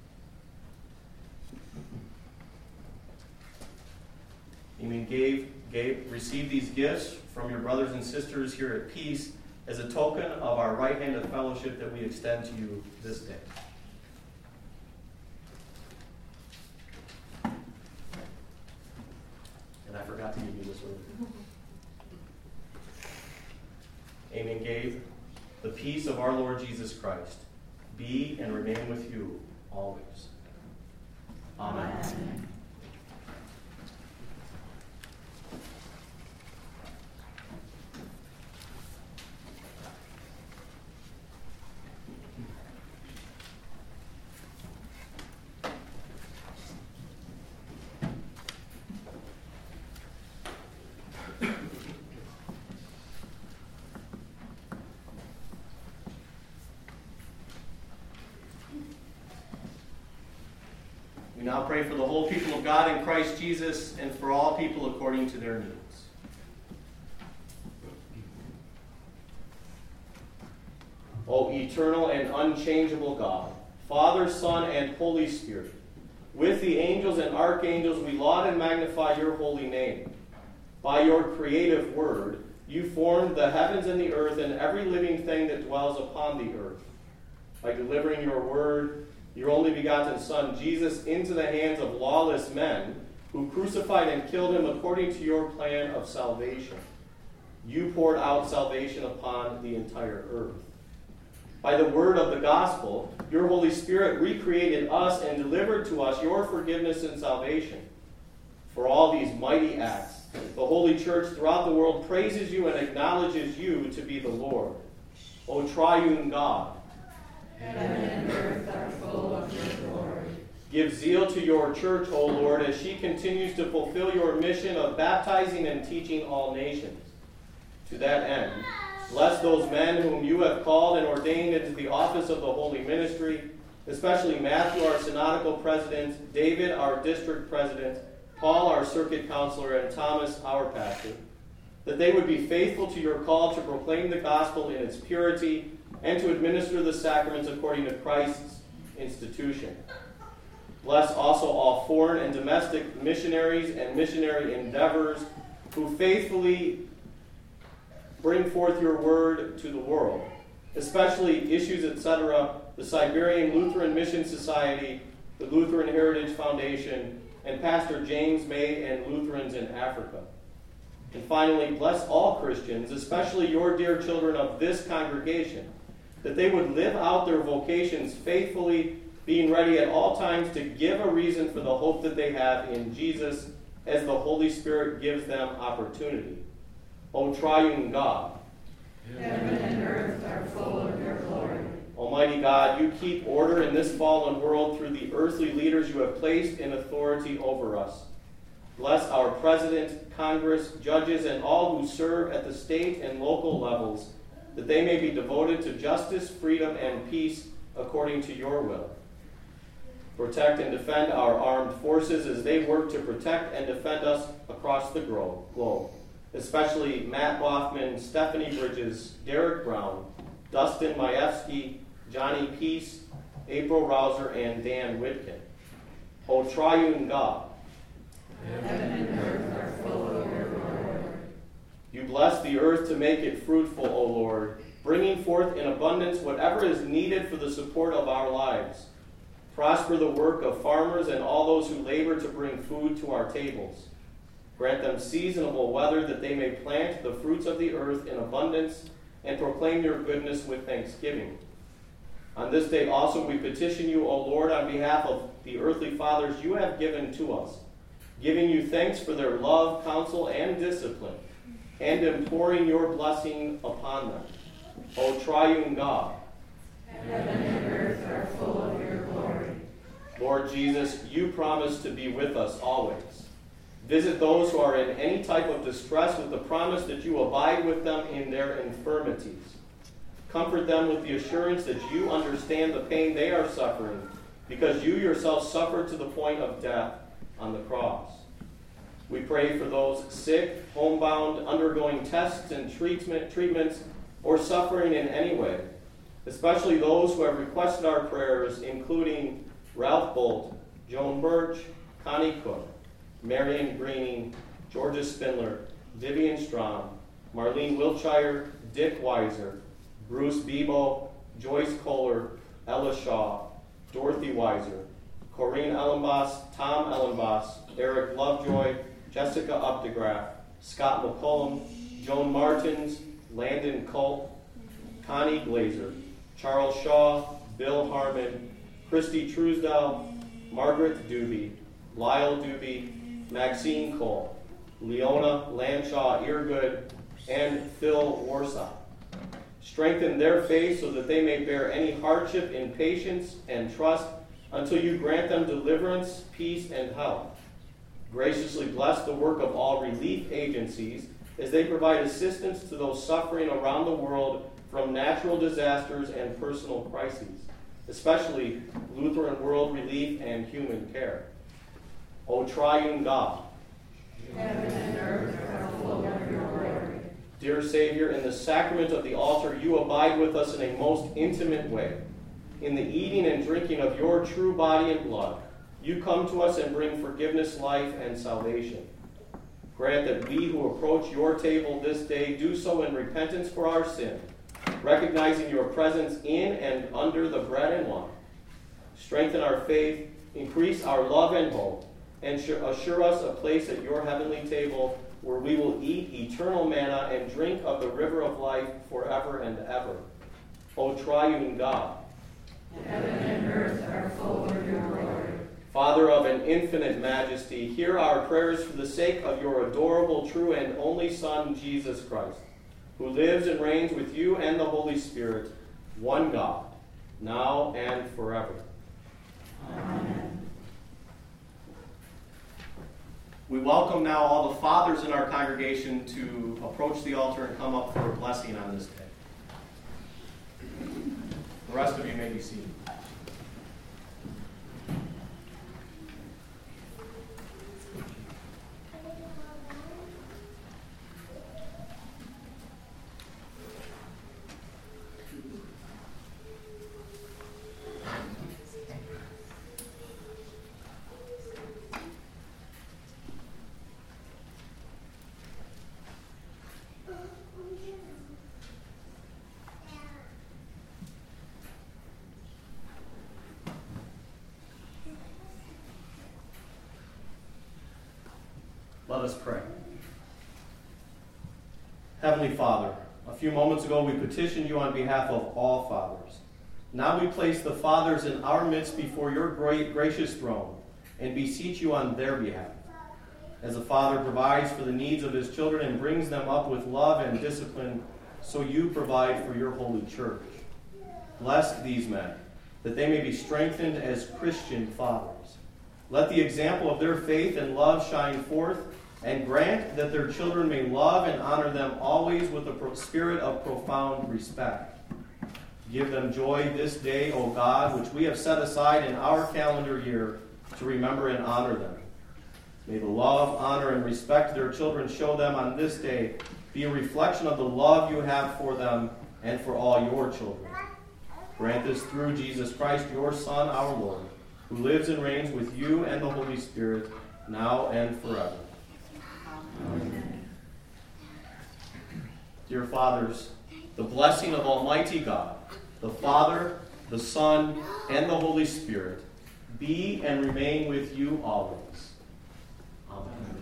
Amen. Gabe, receive these gifts from your brothers and sisters here at Peace as a token of our right-handed fellowship that we extend to you this day. And I forgot to give you this one. Amy and Gabe, the peace of our Lord Jesus Christ be and remain with you always. Amen. Amen. We now pray for the whole people of God in Christ Jesus and for all people according to their needs. O eternal and unchangeable God, Father, Son, and Holy Spirit, with the angels and archangels we laud and magnify your holy name. By your creative word, you formed the heavens and the earth and every living thing that dwells upon the earth. By delivering your word, your only begotten Son, Jesus, into the hands of lawless men who crucified and killed him according to your plan of salvation. You poured out salvation upon the entire earth. By the word of the gospel, your Holy Spirit recreated us and delivered to us your forgiveness and salvation. For all these mighty acts, the Holy Church throughout the world praises you and acknowledges you to be the Lord. O triune God, Heaven and earth are full of your glory. give zeal to your church, O Lord, as she continues to fulfill your mission of baptizing and teaching all nations. To that end, bless those men whom you have called and ordained into the office of the holy ministry, especially Matthew, our synodical president, David, our district president, Paul, our circuit counselor, and Thomas, our pastor, that they would be faithful to your call to proclaim the gospel in its purity and to administer the sacraments according to Christ's institution. Bless also all foreign and domestic missionaries and missionary endeavors who faithfully bring forth your word to the world, especially Issues, etc., the Siberian Lutheran Mission Society, the Lutheran Heritage Foundation, and Pastor James May and Lutherans in Africa. And finally, bless all Christians, especially your dear children of this congregation, that they would live out their vocations faithfully, being ready at all times to give a reason for the hope that they have in Jesus as the Holy Spirit gives them opportunity. O triune God, Heaven and earth are full of your glory. Almighty God, you keep order in this fallen world through the earthly leaders you have placed in authority over us. Bless our President, Congress, judges, and all who serve at the state and local levels, that they may be devoted to justice, freedom, and peace according to your will. Protect and defend our armed forces as they work to protect and defend us across the globe, especially Matt Boffman, Stephanie Bridges, Derek Brown, Dustin Majewski, Johnny Peace, April Rouser, and Dan Whitkin. O triune God, Heaven and earth are full of your glory. you bless the earth to make it fruitful, O Lord, bringing forth in abundance whatever is needed for the support of our lives. Prosper the work of farmers and all those who labor to bring food to our tables. Grant them seasonable weather that they may plant the fruits of the earth in abundance and proclaim your goodness with thanksgiving. On this day also we petition you, O Lord, on behalf of the earthly fathers you have given to us, giving you thanks for their love, counsel, and discipline, and imploring your blessing upon them. O triune God, Heaven and earth are full of your glory. Lord Jesus, you promise to be with us always. Visit those who are in any type of distress with the promise that you abide with them in their infirmities. Comfort them with the assurance that you understand the pain they are suffering, because you yourself suffered to the point of death on the cross. We pray for those sick, homebound, undergoing tests and treatments, or suffering in any way, especially those who have requested our prayers, including Ralph Bolt, Joan Birch, Connie Cook, Marion Greening, Georgia Spindler, Vivian Strom, Marlene Wiltshire, Dick Weiser, Bruce Bebo, Joyce Kohler, Ella Shaw, Dorothy Weiser, Corinne Ellenboss, Tom Ellenboss, Eric Lovejoy, Jessica Updegraff, Scott McCullum, Joan Martins, Landon Culp, Connie Glazer, Charles Shaw, Bill Harmon, Christy Truesdell, Margaret Doobie, Lyle Doobie, Maxine Cole, Leona Lanshaw Eargood, and Phil Warsaw. Strengthen their faith so that they may bear any hardship in patience and trust until you grant them deliverance, peace, and health. Graciously bless the work of all relief agencies as they provide assistance to those suffering around the world from natural disasters and personal crises, especially Lutheran World Relief and Human Care. O triune God, heaven and earth are full of your glory. Dear Savior, in the sacrament of the altar, you abide with us in a most intimate way. In the eating and drinking of your true body and blood, you come to us and bring forgiveness, life, and salvation. Grant that we who approach your table this day do so in repentance for our sin, recognizing your presence in and under the bread and wine. Strengthen our faith, increase our love and hope, and assure us a place at your heavenly table where we will eat eternal manna and drink of the river of life forever and ever. O triune God, Heaven and earth are full of your glory. Father of an infinite majesty, hear our prayers for the sake of your adorable, true, and only Son, Jesus Christ, who lives and reigns with you and the Holy Spirit, one God, now and forever. Amen. We welcome now all the fathers in our congregation to approach the altar and come up for a blessing on this day. The rest of you may be seated. Let us pray. Heavenly Father, a few moments ago we petitioned you on behalf of all fathers. Now we place the fathers in our midst before your great gracious throne and beseech you on their behalf. As a father provides for the needs of his children and brings them up with love and discipline, so you provide for your holy church. Bless these men, that they may be strengthened as Christian fathers. Let the example of their faith and love shine forth, and grant that their children may love and honor them always with a spirit of profound respect. Give them joy this day, O God, which we have set aside in our calendar year to remember and honor them. May the love, honor, and respect their children show them on this day be a reflection of the love you have for them and for all your children. Grant this through Jesus Christ, your Son, our Lord, who lives and reigns with you and the Holy Spirit, now and forever. Amen. Dear fathers, the blessing of Almighty God, the Father, the Son, and the Holy Spirit, be and remain with you always. Amen.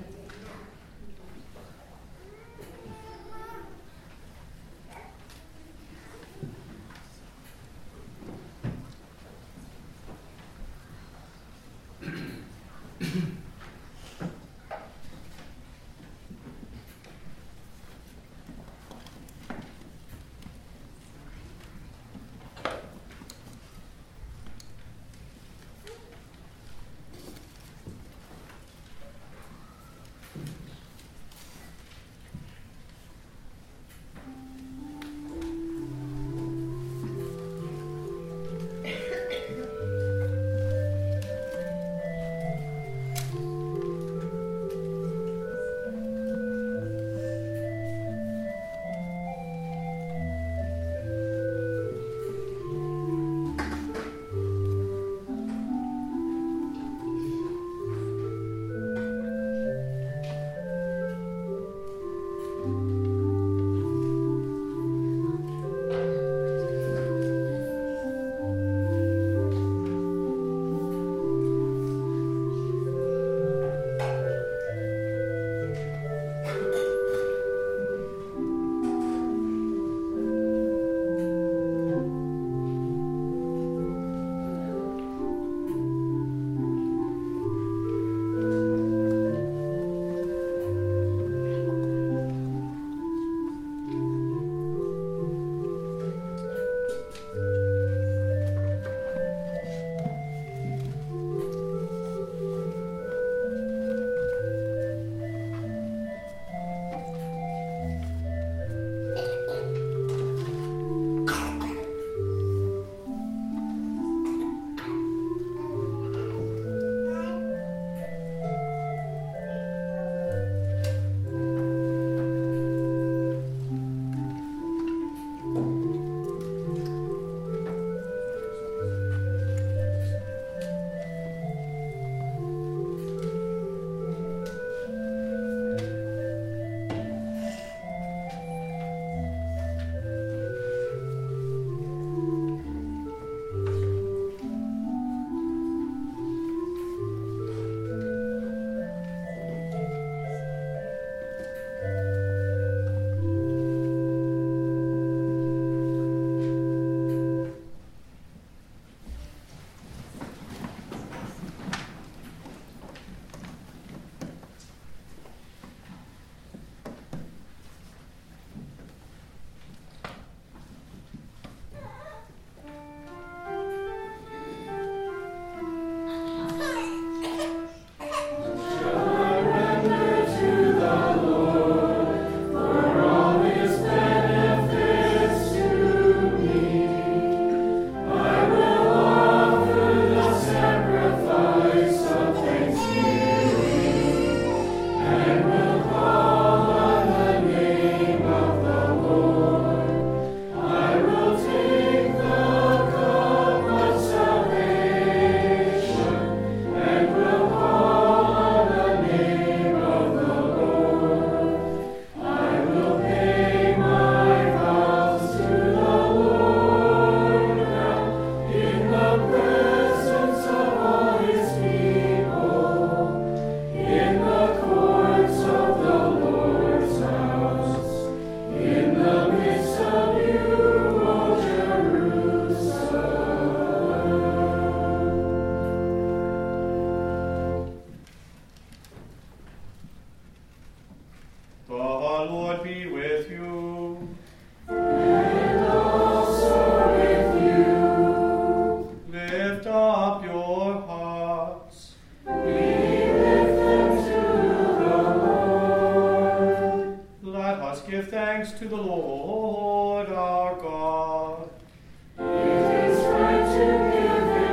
Lord our God. It is right to give him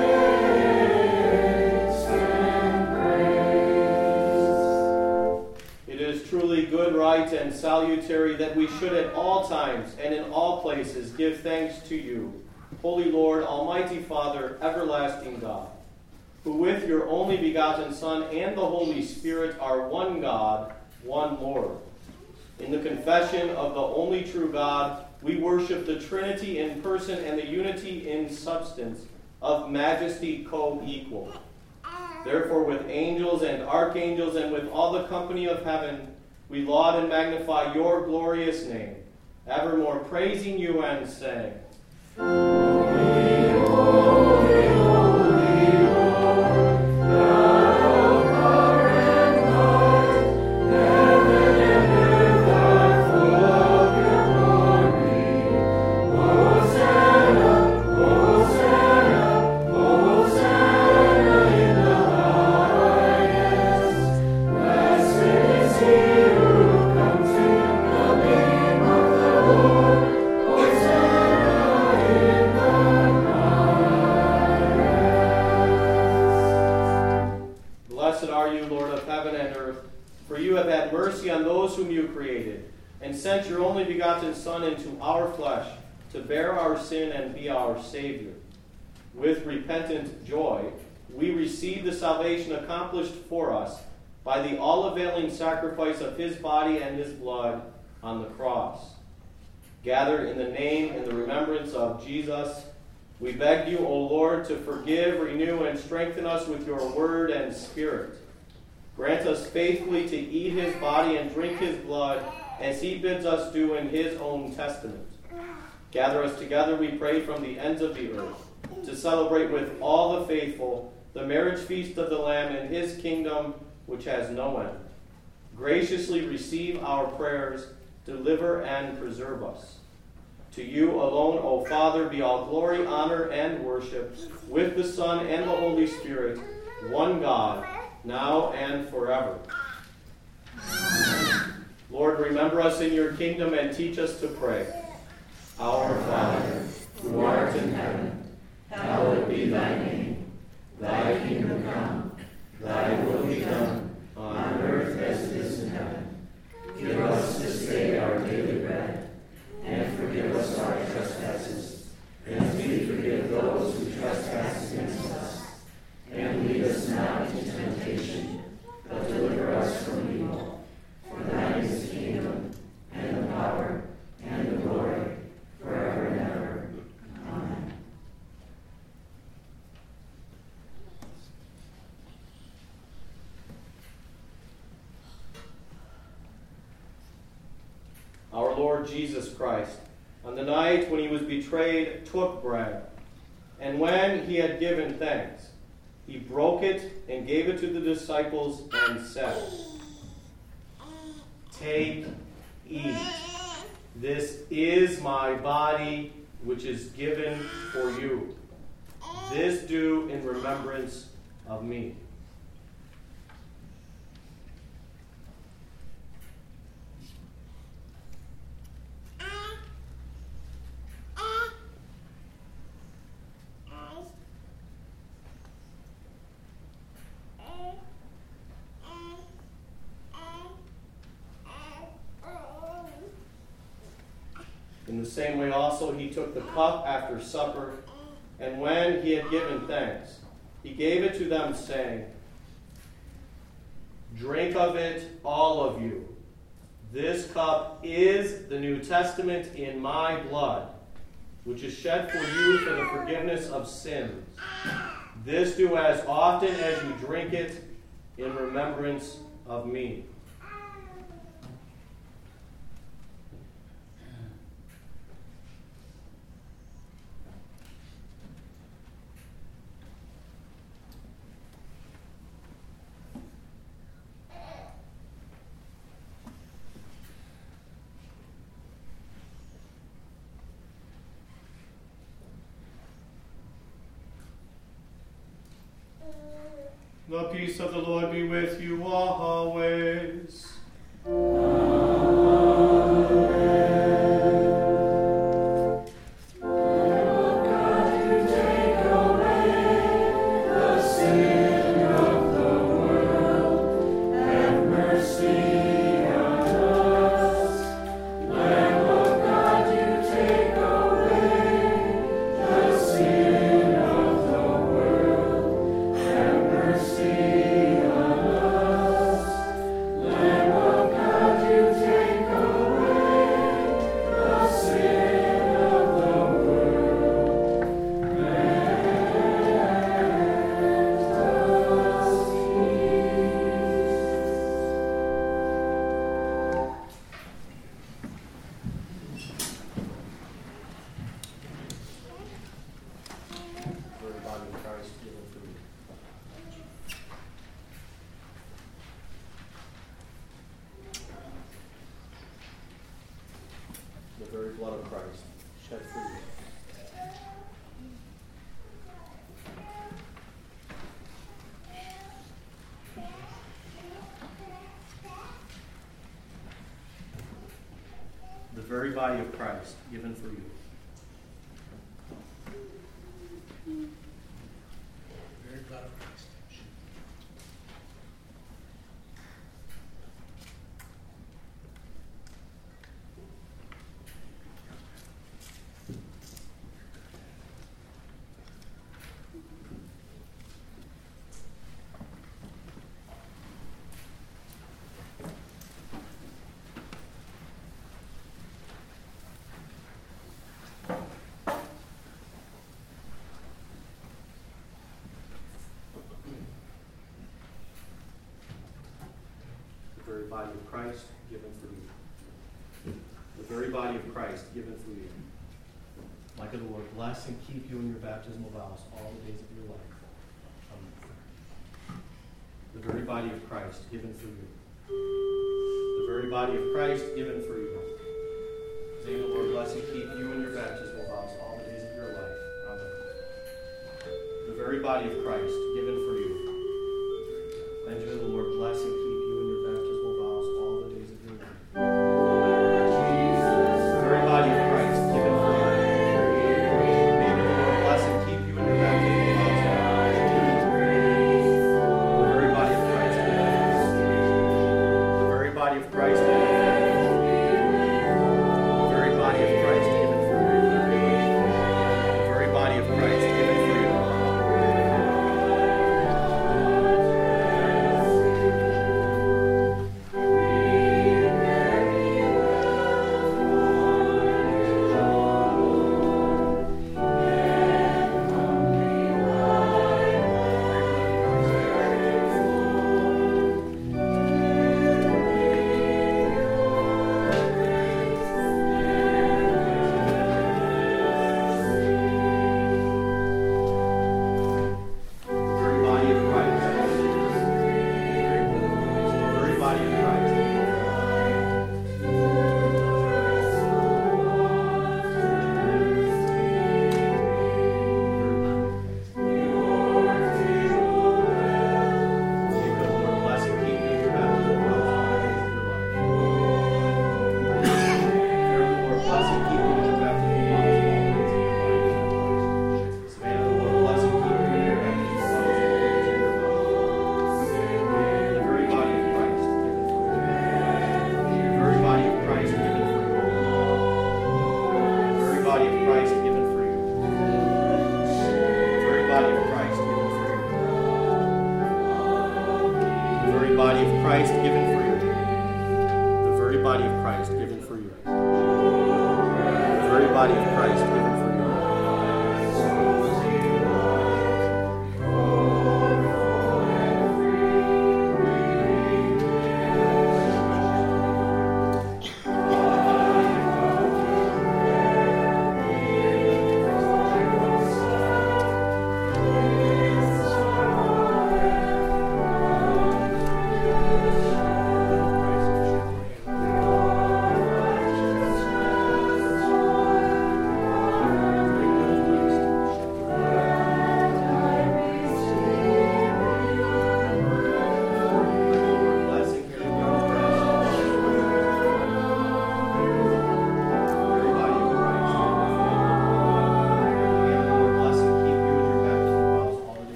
thanks and praise. It is truly good, right, and salutary that we should at all times and in all places give thanks to you, Holy Lord, Almighty Father, everlasting God, who with your only begotten Son and the Holy Spirit are one God, one Lord. In the confession of the only true God, we worship the Trinity in person and the unity in substance of majesty co-equal. Therefore, with angels and archangels and with all the company of heaven, we laud and magnify your glorious name, evermore praising you and saying, Holy, holy, holy Lord, God of power and might, heaven and earth are full of your glory. Hosanna, Hosanna, Hosanna in the highest. Blessed is he who comes in the name of the Lord. Hosanna in the highest. Blessed are you, Lord of heaven and earth, for you have had mercy on those whom you created, and sent your only begotten Son into our flesh to bear our sin and be our Savior. With repentant joy, we receive the salvation accomplished for us by the all-availing sacrifice of his body and his blood on the cross. Gathered in the name and the remembrance of Jesus, we beg you, O Lord, to forgive, renew, and strengthen us with your word and spirit. Grant us faithfully to eat his body and drink his blood, as he bids us do in his own testament. Gather us together, we pray, from the ends of the earth, to celebrate with all the faithful the marriage feast of the Lamb in his kingdom, which has no end. Graciously receive our prayers, deliver and preserve us. To you alone, O Father, be all glory, honor, and worship, with the Son and the Holy Spirit, one God, now and forever. Lord, remember us in your kingdom and teach us to pray. Our Father, who art in heaven, hallowed be thy name. Thy kingdom come, thy will be done, on earth as it is in heaven. Give us this day our daily bread, and forgive us our trespasses, as we forgive those who trespass against us. And lead us not into temptation, but deliver us from evil. For thine is the kingdom, and the power, and the glory, forever and ever. Amen. Our Lord Jesus Christ, on the night when he was betrayed, took bread, and when he had given thanks, he broke it and gave it to the disciples and said, Take, eat. This is my body, which is given for you. This do in remembrance of me. In the same way also he took the cup after supper, and when he had given thanks, he gave it to them, saying, Drink of it, all of you. This cup is the New Testament in my blood, which is shed for you for the forgiveness of sins. This do as often as you drink it in remembrance of me. The peace of the Lord be with you always. Amen. the very blood of Christ shed for you. The very body of Christ given for you. Very blood of Christ. The very body of Christ given for you. The very body of Christ given for you. Might the Lord bless and keep you in your baptismal vows all the days of your life. Amen. The very body of Christ given for you. The very body of Christ given for you. May the Lord bless and keep you in your baptismal vows all the days of your life. Amen. The very body of Christ given for you. And may the Lord bless and keep you in your baptismal vows all the days of your life. The very body of Christ given for you. May the Lord bless and keep you in your baptismal vows all the days of your life. The very body of Christ given for you. The very body of Christ given for you. The very body of Christ given for you. The very body of Christ given for you. Body of Christ given for you. The very body of Christ given for you. The very body of Christ given for you.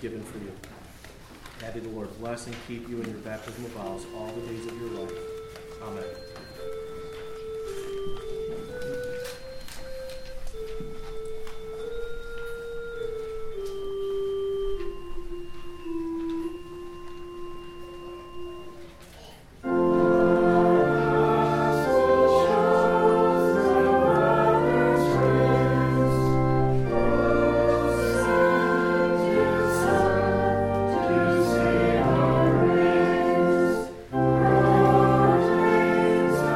given for you. May the Lord bless and keep you in your baptismal vows all the days of your life. Amen. To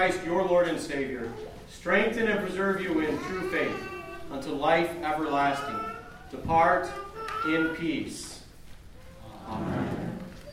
Christ, your Lord and Savior, strengthen and preserve you in true faith unto life everlasting. Depart in peace. Amen.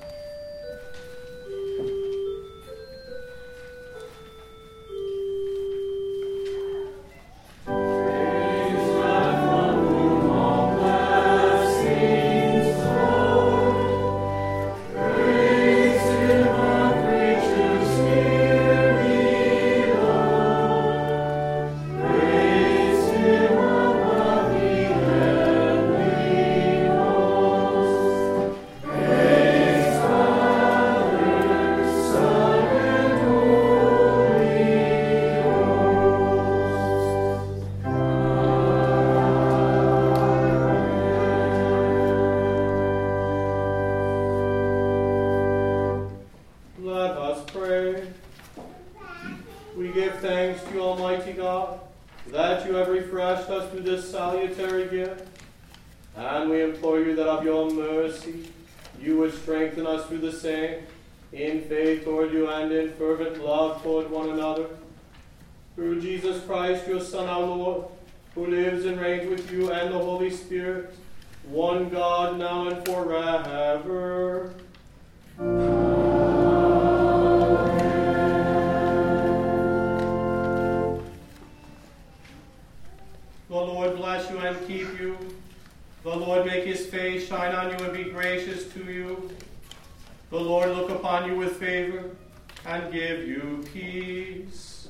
Let us pray. We give thanks to you, Almighty God, that you have refreshed us through this salutary gift. And we implore you that of your mercy you would strengthen us through the same, in faith toward you and in fervent love toward one another. Through Jesus Christ, your Son, our Lord, who lives and reigns with you and the Holy Spirit, one God, now and forever. The Lord bless you and keep you. The Lord make his face shine on you and be gracious to you. The Lord look upon you with favor and give you peace.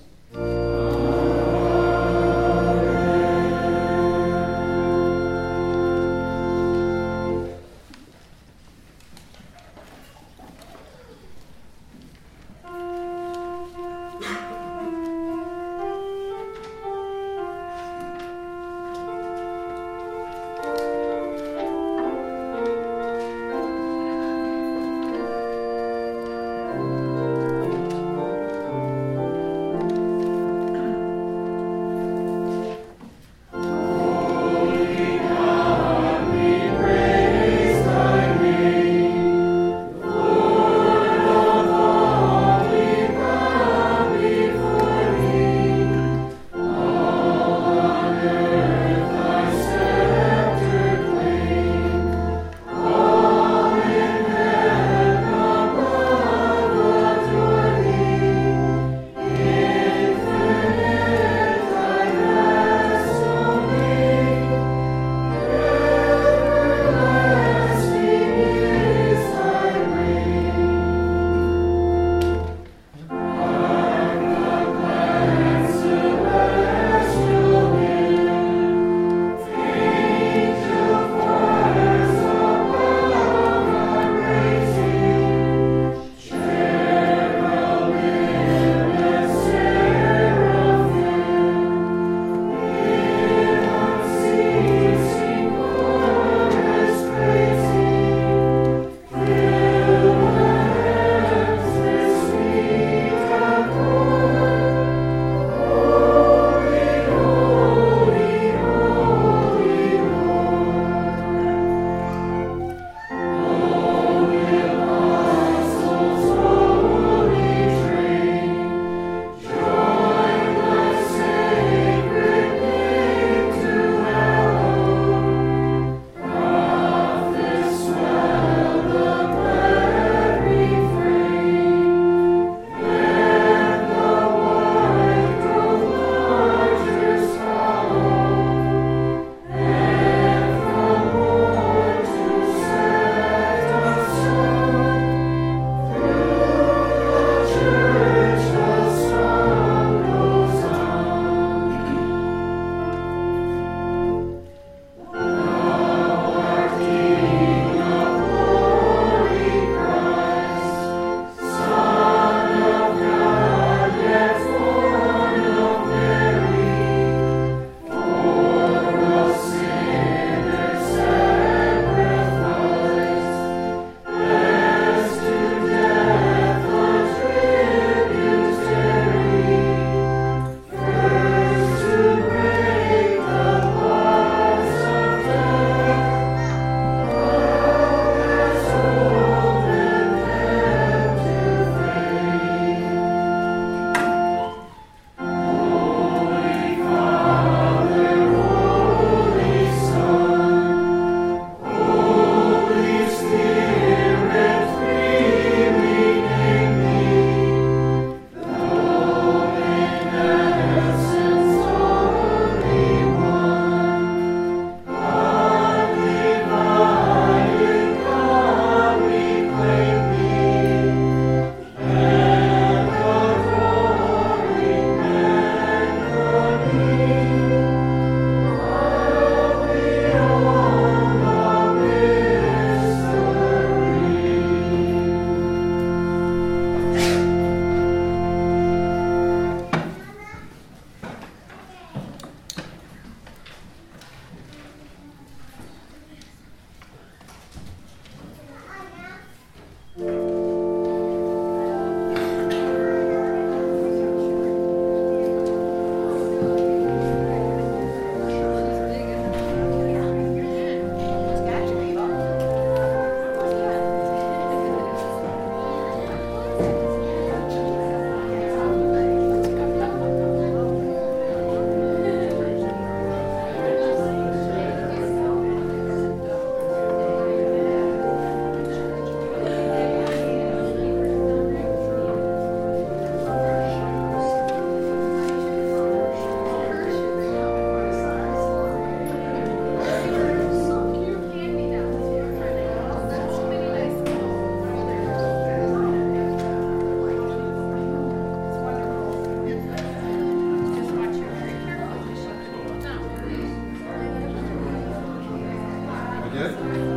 Good?